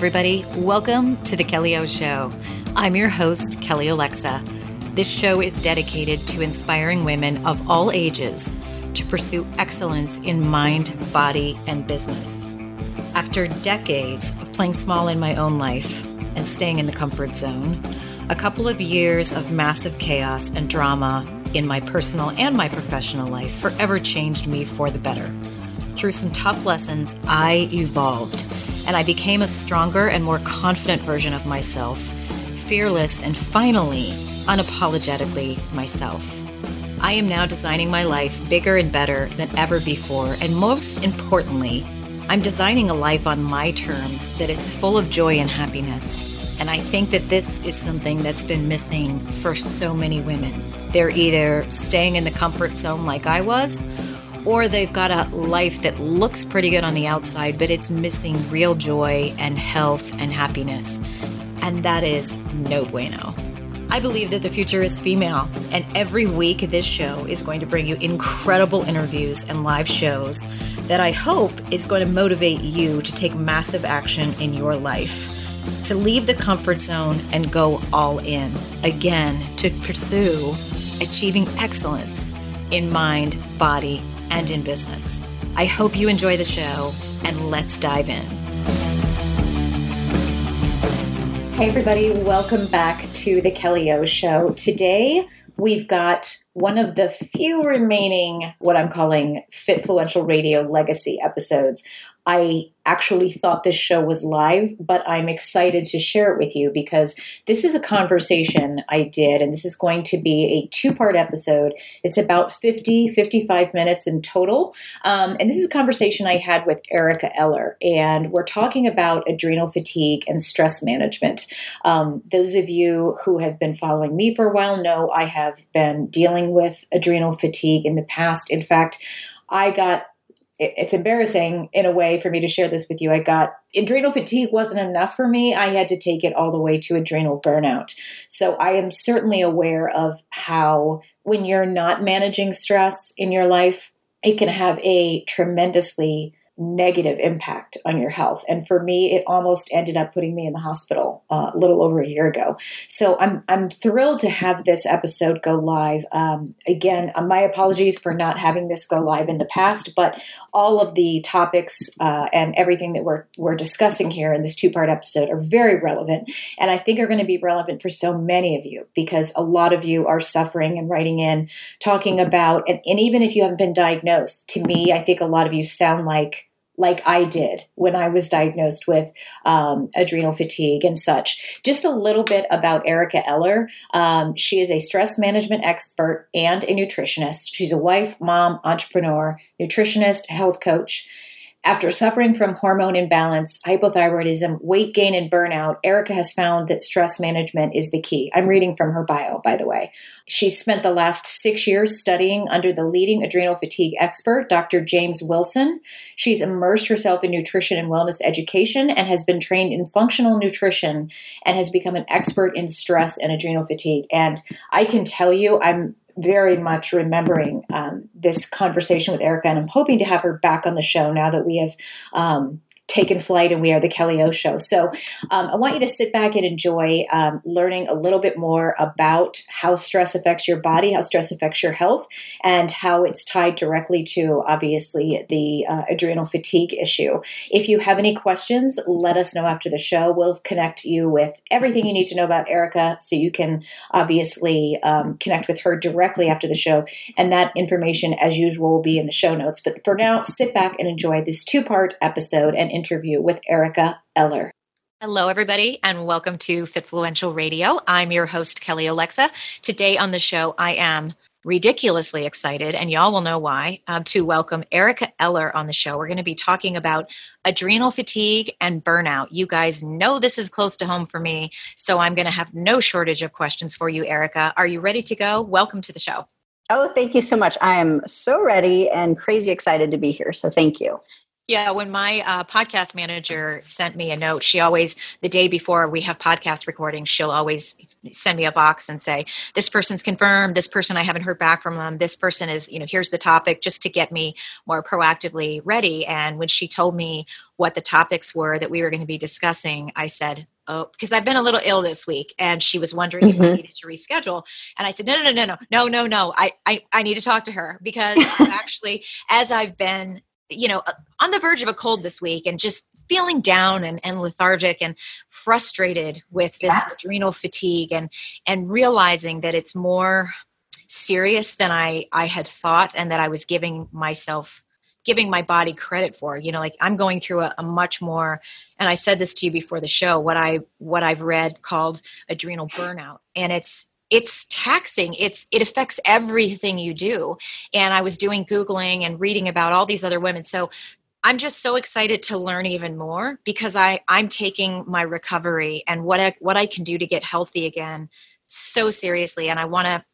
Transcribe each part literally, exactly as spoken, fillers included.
everybody. Welcome to The Kelly O Show. I'm your host, Kelly Alexa. This show is dedicated to inspiring women of all ages to pursue excellence in mind, body, and business. After decades of playing small in my own life and staying in the comfort zone, a couple of years of massive chaos and drama in my personal and my professional life forever changed me for the better. Through some tough lessons, I evolved, and I became a stronger and more confident version of myself, fearless and finally, unapologetically myself. I am now designing my life bigger and better than ever before, and most importantly, I'm designing a life on my terms that is full of joy and happiness. And I think that this is something that's been missing for so many women. They're either staying in the comfort zone like I was, or they've got a life that looks pretty good on the outside, but it's missing real joy and health and happiness. And that is no bueno. I believe that the future is female, and every week this show is going to bring you incredible interviews and live shows that I hope is going to motivate you to take massive action in your life, to leave the comfort zone and go all in, again, to pursue achieving excellence in mind, body, and in business. I hope you enjoy the show, and let's dive in. Hey everybody, welcome back to the Kelly O Show. Today, we've got one of the few remaining, what I'm calling Fitfluential Radio legacy episodes. I actually thought this show was live, but I'm excited to share it with you because this is a conversation I did, and this is going to be a two-part episode. It's about fifty, fifty-five minutes in total, um, and this is a conversation I had with Erica Eller, and we're talking about adrenal fatigue and stress management. Um, those of you who have been following me for a while know I have been dealing with adrenal fatigue in the past. In fact, I got It's embarrassing in a way for me to share this with you. I got adrenal fatigue wasn't enough for me. I had to take it all the way to adrenal burnout. So I am certainly aware of how when you're not managing stress in your life, it can have a tremendously negative impact on your health. And for me, it almost ended up putting me in the hospital uh, a little over a year ago. So I'm I'm thrilled to have this episode go live. Um, again, uh, my apologies for not having this go live in the past, but all of the topics uh, and everything that we're we're discussing here in this two-part episode are very relevant, and I think are going to be relevant for so many of you because a lot of you are suffering and writing in, talking about, and, and even if you haven't been diagnosed, to me, I think a lot of you sound like like I did when I was diagnosed with um, adrenal fatigue and such. Just a little bit about Erica Eller. Um, she is a stress management expert and a nutritionist. She's a wife, mom, entrepreneur, nutritionist, health coach. After suffering from hormone imbalance, hypothyroidism, weight gain, and burnout, Erica has found that stress management is the key. I'm reading from her bio, by the way. She's spent the last six years studying under the leading adrenal fatigue expert, Doctor James Wilson. She's immersed herself in nutrition and wellness education and has been trained in functional nutrition and has become an expert in stress and adrenal fatigue. And I can tell you, I'm very much remembering um, this conversation with Erica, and I'm hoping to have her back on the show now that we have um, taken flight and we are the Kelly O Show. So um, I want you to sit back and enjoy um, learning a little bit more about how stress affects your body, how stress affects your health, and how it's tied directly to, obviously, the uh, adrenal fatigue issue. If you have any questions, let us know after the show. We'll connect you with everything you need to know about Erica so you can obviously um, connect with her directly after the show. And that information, as usual, will be in the show notes. But for now, sit back and enjoy this two-part episode and interview with Erica Eller. Hello, everybody, and welcome to Fitfluential Radio. I'm your host, Kelly Alexa. Today on the show, I am ridiculously excited, and y'all will know why, um, to welcome Erica Eller on the show. We're going to be talking about adrenal fatigue and burnout. You guys know this is close to home for me, so I'm going to have no shortage of questions for you, Erica. Are you ready to go? Welcome to the show. Oh, thank you so much. I am so ready and crazy excited to be here, so thank you. Yeah, when my uh, podcast manager sent me a note, she always, the day before we have podcast recordings, she'll always send me a Vox and say, this person's confirmed, this person I haven't heard back from them, this person is, you know, here's the topic, just to get me more proactively ready. And when she told me what the topics were that we were going to be discussing, I said, oh, because I've been a little ill this week, and she was wondering mm-hmm. if I needed to reschedule. And I said, no, no, no, no, no, no, no, no. I, I, I need to talk to her, because I'm actually, as I've been, you know, on the verge of a cold this week and just feeling down and, and lethargic and frustrated with this yeah. adrenal fatigue, and, and realizing that it's more serious than I, I had thought, and that I was giving myself, giving my body credit for. You know, like I'm going through a, a much more, and I said this to you before the show, what I, what I've read called adrenal burnout. And it's, it's taxing. It's, it affects everything you do. And I was doing Googling and reading about all these other women. So I'm just so excited to learn even more, because I, I'm taking my recovery and what I, what I can do to get healthy again so seriously. And I want to,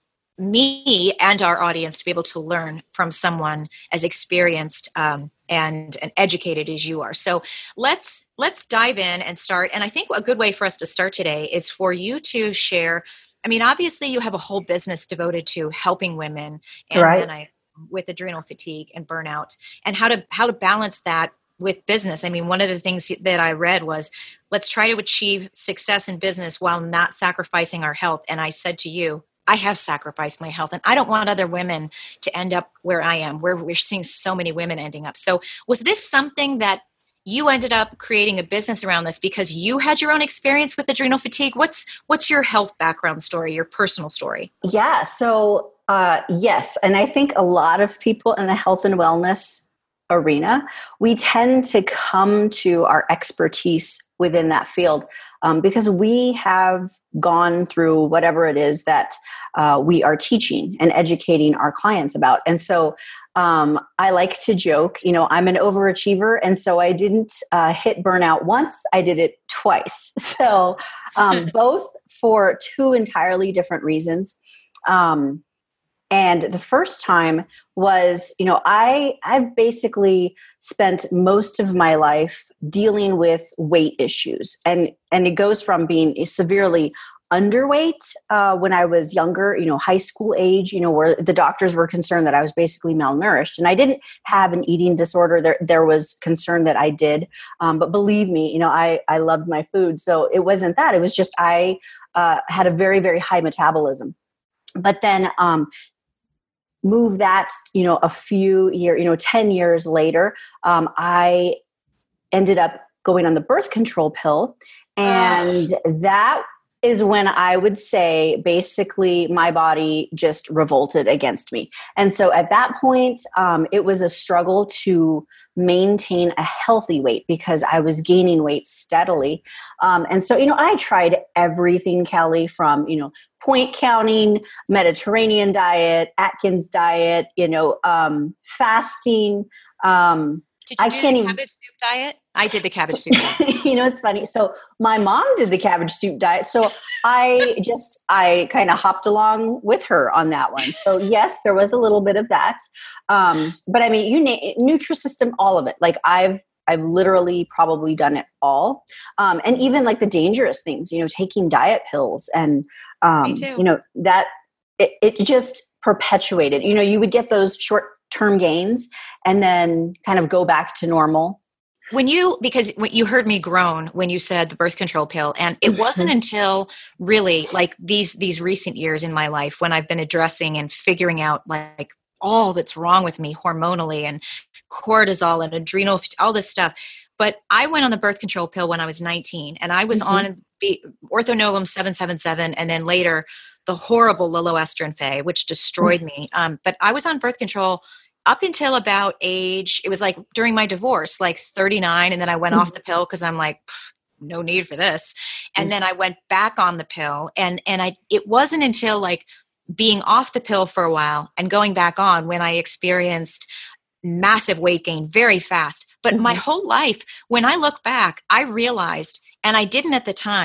me and our audience, to be able to learn from someone as experienced um, and, and educated as you are. So let's, let's dive in and start. And I think a good way for us to start today is for you to share. I mean, obviously you have a whole business devoted to helping women and right. men with adrenal fatigue and burnout, and how to, how to balance that with business. I mean, one of the things that I read was, let's try to achieve success in business while not sacrificing our health. And I said to you, I have sacrificed my health, and I don't want other women to end up where I am, where we're seeing so many women ending up. So was this something that you ended up creating a business around this because you had your own experience with adrenal fatigue? What's, what's your health background story, your personal story? Yeah. So, uh, yes. And I think a lot of people in the health and wellness arena, we tend to come to our expertise within that field um, because we have gone through whatever it is that uh, we are teaching and educating our clients about. And so um, I like to joke, you know, I'm an overachiever. And so I didn't uh, hit burnout once, I did it twice. So um, both for two entirely different reasons. Um, And the first time was, you know, I, I've basically spent most of my life dealing with weight issues. And, and it goes from being severely underweight uh, when I was younger, you know, high school age, you know, where the doctors were concerned that I was basically malnourished. And I didn't have an eating disorder. There, there was concern that I did. Um, but believe me, you know, I, I loved my food. So it wasn't that. It was just I uh, had a very, very high metabolism. But then um, move that, you know, a few year, you know, ten years later, um, I ended up going on the birth control pill. And uh. that is when I would say basically my body just revolted against me. And so at that point, um, it was a struggle to maintain a healthy weight because I was gaining weight steadily. Um, and so, you know, I tried everything, Kelly, from, you know, point counting, Mediterranean diet, Atkins diet, you know, um, fasting. Um, Did you I do can't the even, cabbage soup diet? I did the cabbage soup diet. You know, it's funny. So my mom did the cabbage soup diet. So I just, I kind of hopped along with her on that one. So yes, there was a little bit of that. Um, but I mean, you name Nutrisystem, all of it. Like I've, I've literally probably done it all. Um, and even like the dangerous things, you know, taking diet pills and, um, you know, that it, it just perpetuated, you know, you would get those short term gains and then kind of go back to normal. When you, because when you heard me groan when you said the birth control pill, and it wasn't until really like these, these recent years in my life when I've been addressing and figuring out like all that's wrong with me hormonally and cortisol and adrenal, all this stuff. But I went on the birth control pill when I was nineteen, and I was mm-hmm. on the Orthonovum seven seven seven, and then later the horrible Loloestrin Fe, which destroyed mm-hmm. me. Um, but I was on birth control up until about age, it was like during my divorce, like thirty-nine. And then I went mm-hmm. off the pill because I'm like, no need for this. And mm-hmm. then I went back on the pill. And, and I, it wasn't until like being off the pill for a while and going back on when I experienced massive weight gain very fast. But mm-hmm. my whole life, when I look back, I realized, and I didn't at the time,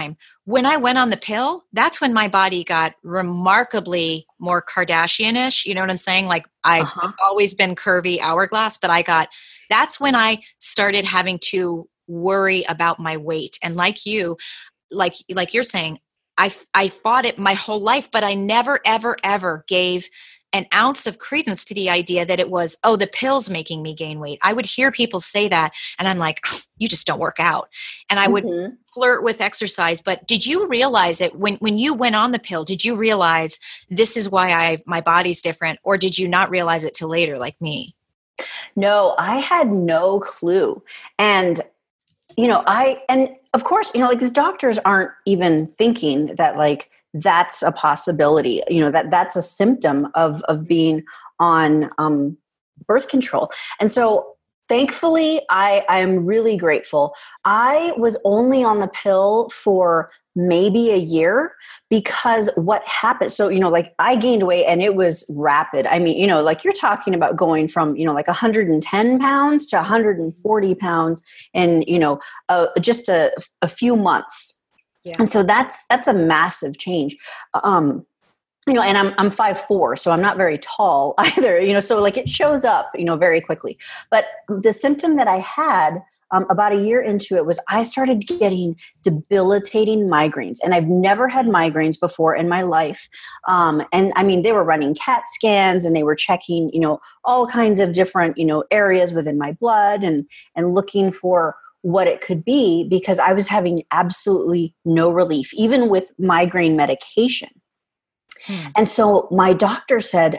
when I went on the pill, that's when my body got remarkably more Kardashian-ish. You know what I'm saying? Like I've Uh-huh. always been curvy hourglass, but I got, that's when I started having to worry about my weight. And like you, like, like you're saying, I, I fought it my whole life, but I never, ever, ever gave an ounce of credence to the idea that it was, oh, the pill's making me gain weight. I would hear people say that and I'm like, oh, you just don't work out. And I would Mm-hmm. flirt with exercise. But did you realize it when, when you went on the pill, did you realize this is why I, my body's different? Or did you not realize it till later like me? No, I had no clue. And, you know, I, and of course, you know, like the doctors aren't even thinking that like, that's a possibility, you know, that that's a symptom of, of being on um, birth control. And so thankfully, I, I'm really grateful. I was only on the pill for maybe a year because what happened, so, you know, like I gained weight and it was rapid. I mean, you know, like you're talking about going from, you know, like one hundred ten pounds to one hundred forty pounds in, you know, uh, just a, a few months. Yeah. And so that's, that's a massive change. Um, you know, and I'm, I'm five foot four, so I'm not very tall either, you know, so like it shows up, you know, very quickly. But the symptom that I had um, about a year into it was I started getting debilitating migraines, and I've never had migraines before in my life. Um, and I mean, they were running CAT scans and they were checking, you know, all kinds of different, you know, areas within my blood and, and looking for what it could be, because I was having absolutely no relief, even with migraine medication. Hmm. And so my doctor said,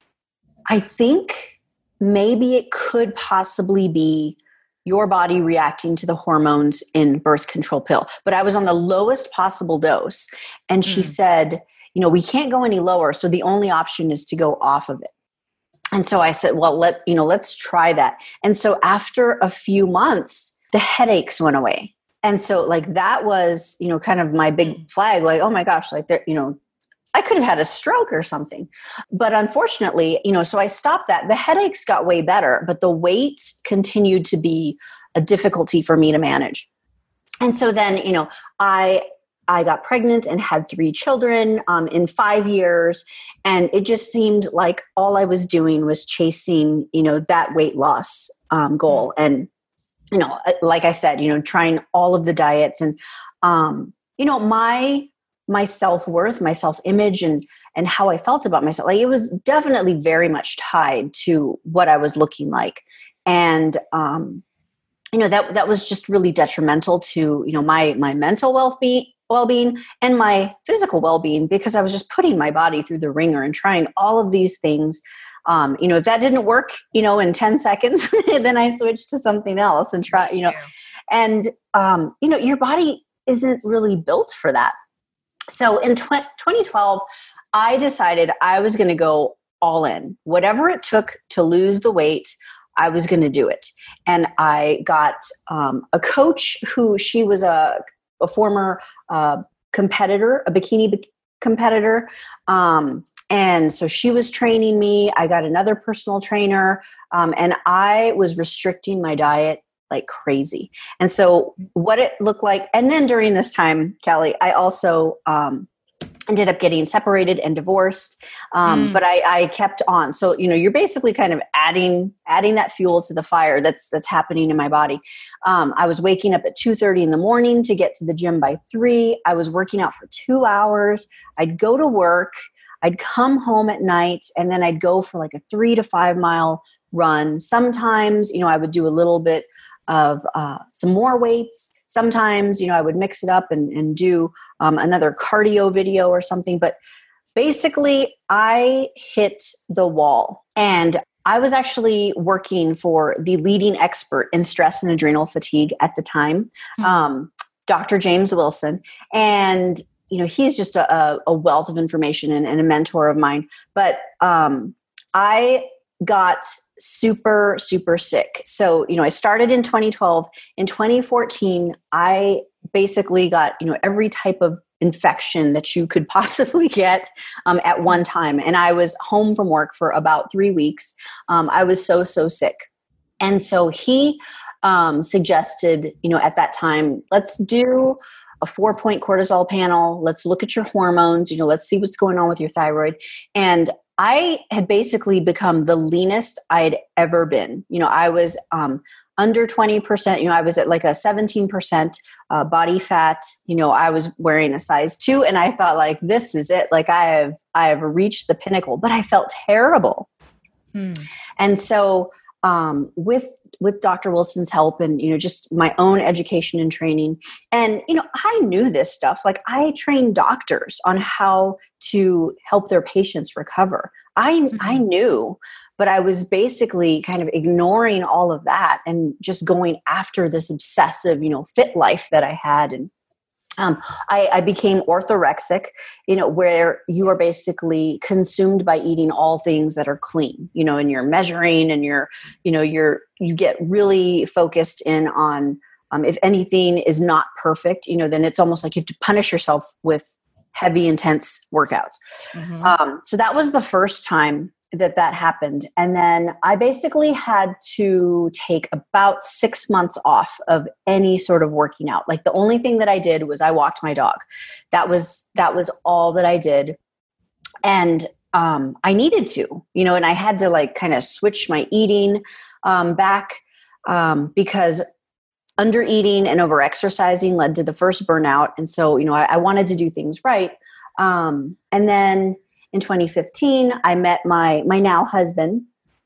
I think maybe it could possibly be your body reacting to the hormones in birth control pill. But I was on the lowest possible dose. And she hmm. said, you know, we can't go any lower. So the only option is to go off of it. And so I said, well, let, you know, let's try that. And so after a few months, the headaches went away. And so like, that was, you know, kind of my big flag, like, oh my gosh, like there, you know, I could have had a stroke or something. But unfortunately, you know, so I stopped that. The headaches got way better, but the weight continued to be a difficulty for me to manage. And so then, you know, I, I got pregnant and had three children um, in five years. And it just seemed like all I was doing was chasing, you know, that weight loss um, goal. And, you know, like I said, you know, trying all of the diets and, um, you know, my, my self-worth, my self-image and, and how I felt about myself, like it was definitely very much tied to what I was looking like. And, um, you know, that, that was just really detrimental to, you know, my, my mental well-being, well-being and my physical well-being, because I was just putting my body through the ringer and trying all of these things. Um, you know, if that didn't work, you know, in ten seconds, then I switched to something else and try, you know, and, um, you know, your body isn't really built for that. So in twenty twelve, I decided I was going to go all in. Whatever it took to lose the weight, I was going to do it. And I got um, a coach who, she was a, a former uh, competitor, a bikini b- competitor. Um, and so she was training me. I got another personal trainer, um, and I was restricting my diet like crazy. And so what it looked like, and then during this time, Kelly, I also um, ended up getting separated and divorced, um, mm. but I, I kept on. So, you know, you're basically kind of adding adding that fuel to the fire that's that's happening in my body. Um, I was waking up at two thirty in the morning to get to the gym by three. I was working out for two hours. I'd go to work. I'd come home at night, and then I'd go for like a three to five mile run. Sometimes, you know, I would do a little bit of uh, some more weights. Sometimes, you know, I would mix it up and, and do um, another cardio video or something. But basically, I hit the wall. And I was actually working for the leading expert in stress and adrenal fatigue at the time, mm-hmm. um, Doctor James Wilson. And you know, he's just a, a wealth of information and, and a mentor of mine. But um, I got super, super sick. So, you know, I started in twenty twelve. In twenty fourteen, I basically got, you know, every type of infection that you could possibly get um, at one time. And I was home from work for about three weeks. Um, I was so, so sick. And so he um, suggested, you know, at that time, let's do a a four point cortisol panel. Let's look at your hormones. You know, let's see what's going on with your thyroid. And I had basically become the leanest I'd ever been. You know, I was um, under twenty percent. You know, I was at like a seventeen percent uh, body fat. You know, I was wearing a size two, and I thought like, this is it. Like I have, I have reached the pinnacle. But I felt terrible. Hmm. And so um, with with Doctor Wilson's help, and you know, just my own education and training, and you know, I knew this stuff. Like I trained doctors on how to help their patients recover. I mm-hmm. I knew. But I was basically kind of ignoring all of that and just going after this obsessive, you know, fit life that I had. And um, I, I became orthorexic, you know, where you are basically consumed by eating all things that are clean, you know, and you're measuring and you're, you know, you're, you get really focused in on um, if anything is not perfect, you know, then it's almost like you have to punish yourself with heavy, intense workouts. Mm-hmm. Um, so that was the first time that that happened. And then I basically had to take about six months off of any sort of working out. Like the only thing that I did was I walked my dog. That was, that was all that I did. And um, I needed to, you know, and I had to like kind of switch my eating um, back um, because under eating and over exercising led to the first burnout. And so, you know, I, I wanted to do things right. Um, and then in twenty fifteen, I met my my now husband,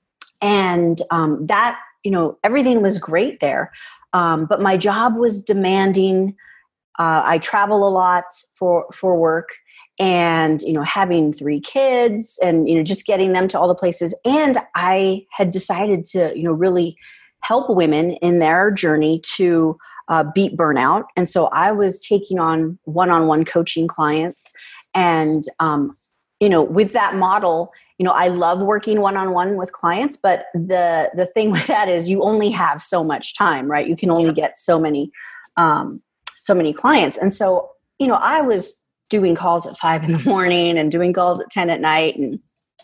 and um, that, you know, everything was great there, um, but my job was demanding. Uh, I travel a lot for for work, and you know, having three kids, and you know, just getting them to all the places. And I had decided to, you know, really help women in their journey to uh, beat burnout, and so I was taking on one-on-one coaching clients, and um, you know, with that model, you know, I love working one-on-one with clients, but the, the thing with that is you only have so much time, right? You can only yeah. get so many, um, so many clients. And so, you know, I was doing calls at five in the morning and doing calls at ten at night. And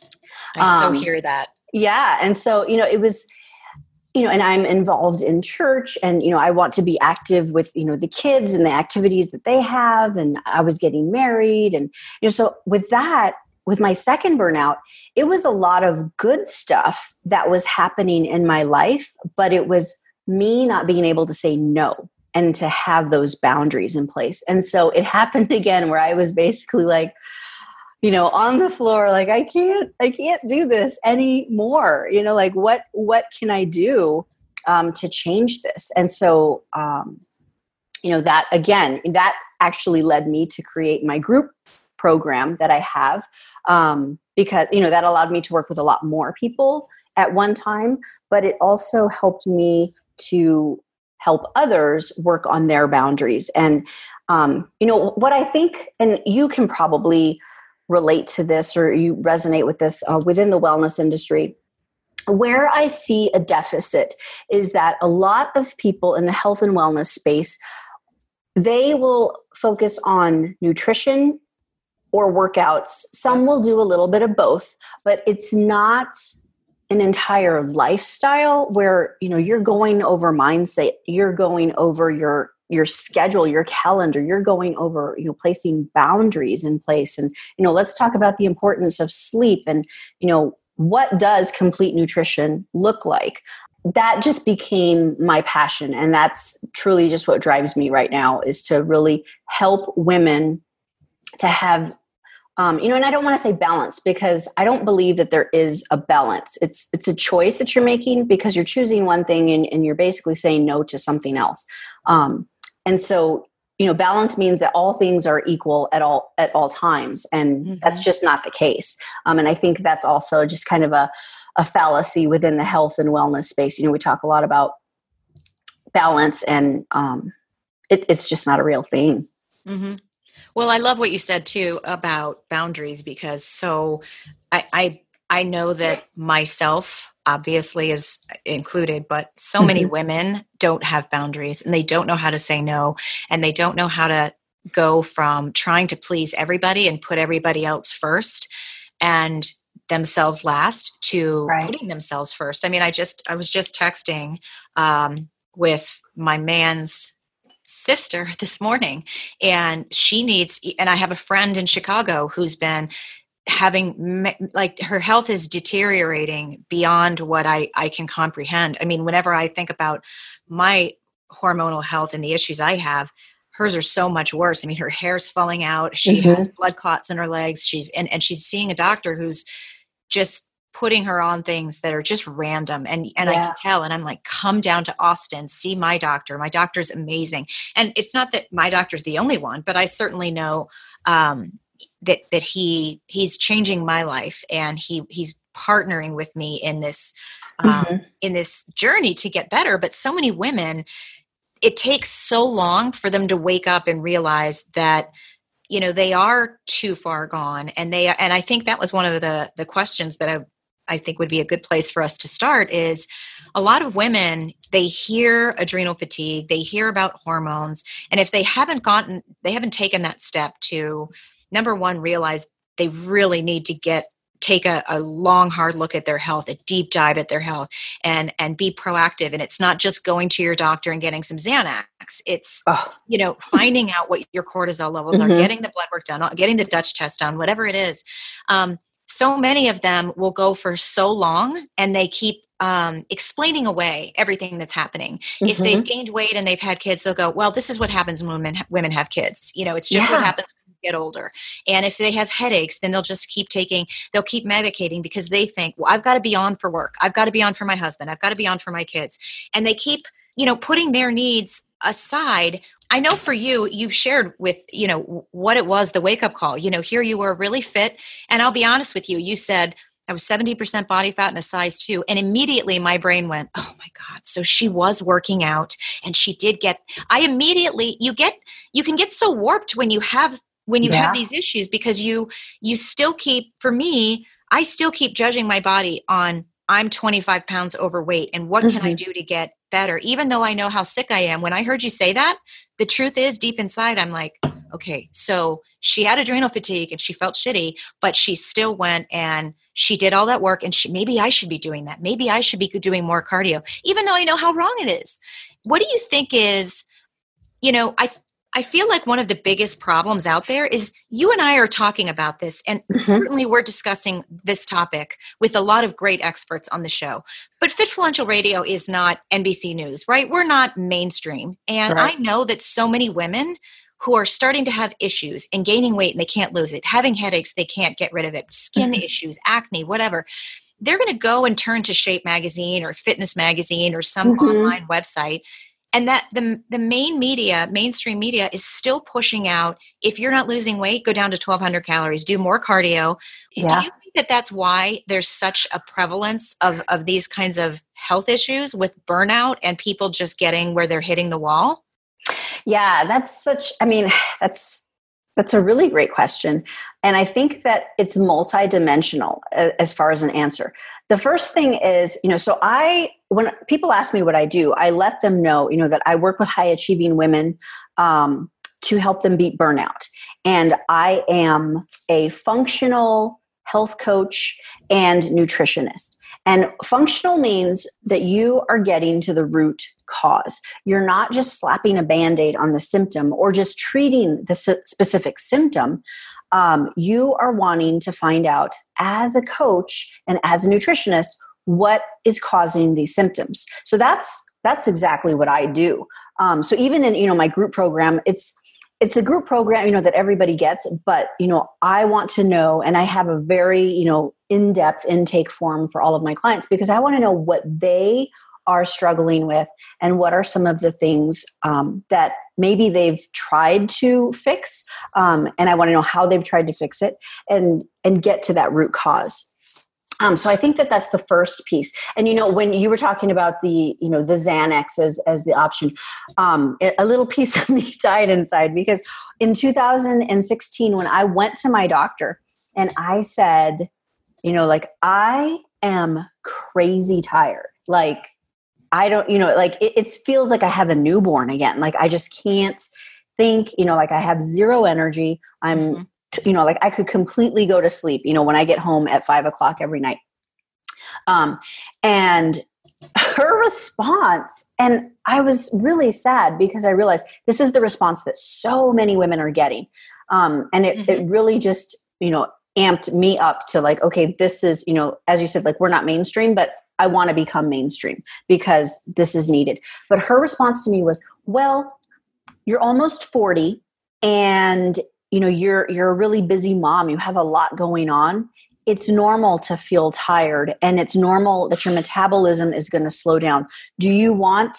I um, so hear that. Yeah. And so, you know, it was, you know, and I'm involved in church, and, you know, I want to be active with, you know, the kids and the activities that they have. And I was getting married, and, you know, so with that, with my second burnout, it was a lot of good stuff that was happening in my life, but it was me not being able to say no and to have those boundaries in place. And so it happened again where I was basically like, you know, on the floor, like, I can't, I can't do this anymore. You know, like what, what can I do um, to change this? And so, um, you know, that again, that actually led me to create my group program that I have, um, because, you know, that allowed me to work with a lot more people at one time, but it also helped me to help others work on their boundaries. And, um, you know, what I think, and you can probably relate to this, or you resonate with this uh, within the wellness industry, where I see a deficit is that a lot of people in the health and wellness space, they will focus on nutrition or workouts. Some will do a little bit of both, but it's not an entire lifestyle where, you know, you're going over mindset, you're going over your your schedule, your calendar, you're going over, you know, placing boundaries in place. And, you know, let's talk about the importance of sleep, and, you know, what does complete nutrition look like? That just became my passion. And that's truly just what drives me right now, is to really help women to have Um, you know, and I don't want to say balance, because I don't believe that there is a balance. It's it's a choice that you're making, because you're choosing one thing and, and you're basically saying no to something else. Um, and so, you know, balance means that all things are equal at all at all times, and mm-hmm. that's just not the case. Um, and I think that's also just kind of a, a fallacy within the health and wellness space. You know, we talk a lot about balance, and um, it, it's just not a real thing. Mm-hmm. Well, I love what you said too about boundaries, because so I, I, I know that myself obviously is included, but so mm-hmm. many women don't have boundaries, and they don't know how to say no, and they don't know how to go from trying to please everybody and put everybody else first and themselves last to right. putting themselves first. I mean, I just, I was just texting um, with my man's sister this morning, and she needs, and I have a friend in Chicago who's been having, like, her health is deteriorating beyond what I, I can comprehend. I mean, whenever I think about my hormonal health and the issues I have, hers are so much worse. I mean, her hair's falling out. She mm-hmm. has blood clots in her legs. She's, and, and she's seeing a doctor who's just putting her on things that are just random. And, and yeah. I can tell, and I'm like, come down to Austin, see my doctor. My doctor's amazing. And it's not that my doctor's the only one, but I certainly know, um, that, that he, he's changing my life, and he, he's partnering with me in this, um, mm-hmm. in this journey to get better. But so many women, it takes so long for them to wake up and realize that, you know, they are too far gone. And they, and I think that was one of the, the questions that I, I think would be a good place for us to start is a lot of women, they hear adrenal fatigue, they hear about hormones. And if they haven't gotten, they haven't taken that step to, number one, realize they really need to get, take a, a long, hard look at their health, a deep dive at their health, and, and be proactive. And it's not just going to your doctor and getting some Xanax. It's, oh. you know, finding out what your cortisol levels mm-hmm. are, getting the blood work done, getting the Dutch test done, whatever it is. Um, So many of them will go for so long, and they keep um, explaining away everything that's happening. Mm-hmm. If they've gained weight and they've had kids, they'll go, well, this is what happens when women, women have kids. You know, it's just yeah. what happens when you get older. And if they have headaches, then they'll just keep taking, they'll keep medicating because they think, well, I've got to be on for work. I've got to be on for my husband. I've got to be on for my kids. And they keep, you know, putting their needs aside. I know for you, you've shared with, you know, what it was, the wake-up call. You know, here you were really fit. And I'll be honest with you, you said, I was seventy percent body fat and a size two. And immediately my brain went, oh my God. So she was working out, and she did get, I immediately, you get, you can get so warped when you have, when you yeah. have these issues, because you, you still keep, for me, I still keep judging my body on, I'm twenty-five pounds overweight, and what mm-hmm. can I do to get better? Even though I know how sick I am. When I heard you say that, the truth is, deep inside, I'm like, okay, so she had adrenal fatigue and she felt shitty, but she still went and she did all that work, and she, maybe I should be doing that. Maybe I should be doing more cardio, even though I know how wrong it is. What do you think is, you know, I I feel like one of the biggest problems out there is you and I are talking about this, and mm-hmm. certainly we're discussing this topic with a lot of great experts on the show. But Fitfluential Radio is not N B C News, right? We're not mainstream. And right. I know that so many women who are starting to have issues and gaining weight and they can't lose it, having headaches, they can't get rid of it, skin mm-hmm. issues, acne, whatever. They're going to go and turn to Shape Magazine or Fitness Magazine or some mm-hmm. online website. And that the the main media, mainstream media, is still pushing out, if you're not losing weight, go down to twelve hundred calories, do more cardio. Yeah. Do you think that that's why there's such a prevalence of, of these kinds of health issues with burnout and people just getting where they're hitting the wall? Yeah, that's such, I mean, that's That's a really great question. And I think that it's multidimensional as far as an answer. The first thing is, you know, so I, when people ask me what I do, I let them know, you know, that I work with high achieving women um, to help them beat burnout. And I am a functional health coach and nutritionist. And functional means that you are getting to the root cause. You're not just slapping a Band-Aid on the symptom or just treating the specific symptom. Um, you are wanting to find out, as a coach and as a nutritionist, what is causing these symptoms. So that's that's exactly what I do. Um, so even in, you know, my group program, it's it's a group program, you know, that everybody gets, but, you know, I want to know, and I have a very, you know, in-depth intake form for all of my clients, because I want to know what they are struggling with and what are some of the things um, that maybe they've tried to fix. Um, and I want to know how they've tried to fix it and, and get to that root cause. Um, so I think that that's the first piece. And, you know, when you were talking about the, you know, the Xanax as, as the option, um, a little piece of me died inside, because in two thousand sixteen, when I went to my doctor and I said, you know, like, I am crazy tired. Like, I don't, you know, like it, it feels like I have a newborn again. Like, I just can't think, you know, like I have zero energy. I'm, mm-hmm. you know, like I could completely go to sleep, you know, when I get home at five o'clock every night. Um, and her response, and I was really sad because I realized this is the response that so many women are getting. Um, and it, mm-hmm. it really just, you know, amped me up to like, okay, this is, you know, as you said, like, we're not mainstream, but I want to become mainstream because this is needed. But her response to me was, well, you're almost forty and, you know, you're, you're a really busy mom. You have a lot going on. It's normal to feel tired, and it's normal that your metabolism is going to slow down. Do you want,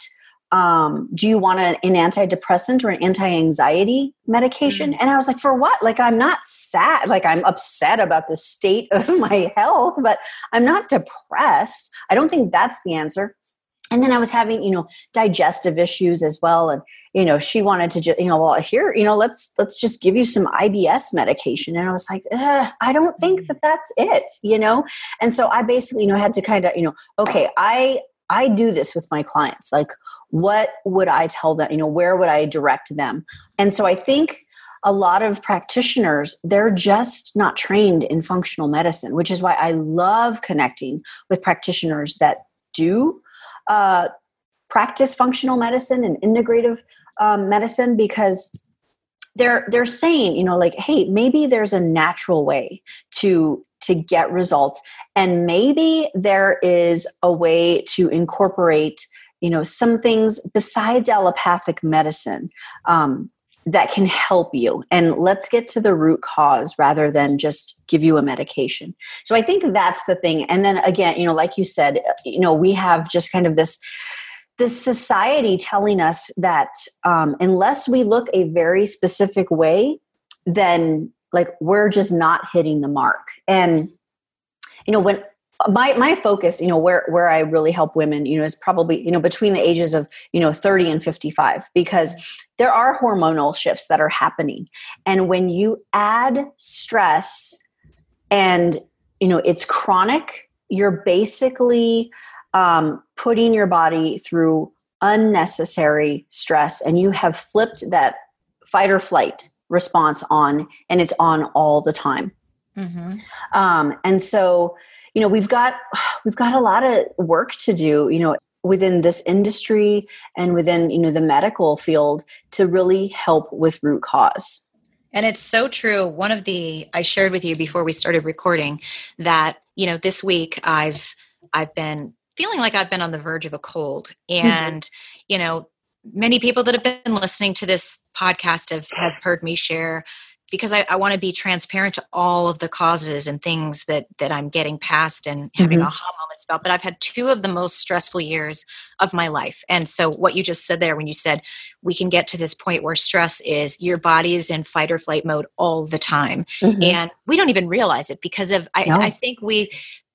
um, do you want an, an antidepressant or an anti-anxiety medication? Mm. And I was like, for what? Like, I'm not sad. Like, I'm upset about the state of my health, but I'm not depressed. I don't think that's the answer. And then I was having, you know, digestive issues as well. And, you know, she wanted to just, you know, well, here, you know, let's, let's just give you some I B S medication. And I was like, I don't think that that's it, you know? And so I basically, you know, had to kind of, you know, okay, I, I do this with my clients. Like, what would I tell them? You know, where would I direct them? And so I think a lot of practitioners, they're just not trained in functional medicine, which is why I love connecting with practitioners that do Uh, practice functional medicine and integrative um, medicine, because they're they're saying, you know, like, hey, maybe there's a natural way to to get results, and maybe there is a way to incorporate, you know, some things besides allopathic medicine um, that can help you. And let's get to the root cause rather than just give you a medication. So I think that's the thing. And then again, you know, like you said, you know, we have just kind of this, this society telling us that um, unless we look a very specific way, then like we're just not hitting the mark. And, you know, when my, my focus, you know, where, where I really help women, you know, is probably, you know, between the ages of, you know, thirty and fifty-five, because there are hormonal shifts that are happening. And when you add stress and, you know, it's chronic, you're basically um, putting your body through unnecessary stress, and you have flipped that fight or flight response on, and it's on all the time. Mm-hmm. Um, and so, you know, we've got, we've got a lot of work to do, you know, within this industry and within, you know, the medical field to really help with root cause. And it's so true. One of the, I shared with you before we started recording that, you know, this week I've, I've been feeling like I've been on the verge of a cold, and, mm-hmm. you know, many people that have been listening to this podcast have, have heard me share, because I, I want to be transparent to all of the causes and things that, that I'm getting past and having mm-hmm. aha moments about. But I've had two of the most stressful years of my life. And so what you just said there, when you said we can get to this point where stress is your body is in fight or flight mode all the time. Mm-hmm. And we don't even realize it because of, I, no. I think we,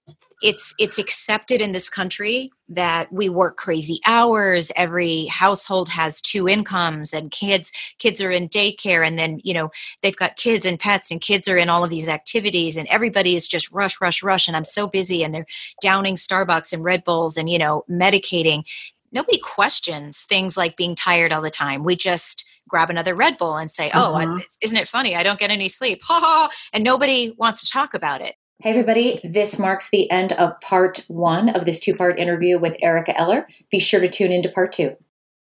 It's it's accepted in this country that we work crazy hours. Every household has two incomes, and kids kids are in daycare, and then, you know, they've got kids and pets, and kids are in all of these activities, and everybody is just rush, rush, rush. And I'm so busy, and they're downing Starbucks and Red Bulls and, you know, medicating. Nobody questions things like being tired all the time. We just grab another Red Bull and say, oh, uh-huh. I, isn't it funny? I don't get any sleep. Ha ha. And nobody wants to talk about it. Hey, everybody. This marks the end of part one of this two-part interview with Erica Eller. Be sure to tune into part two.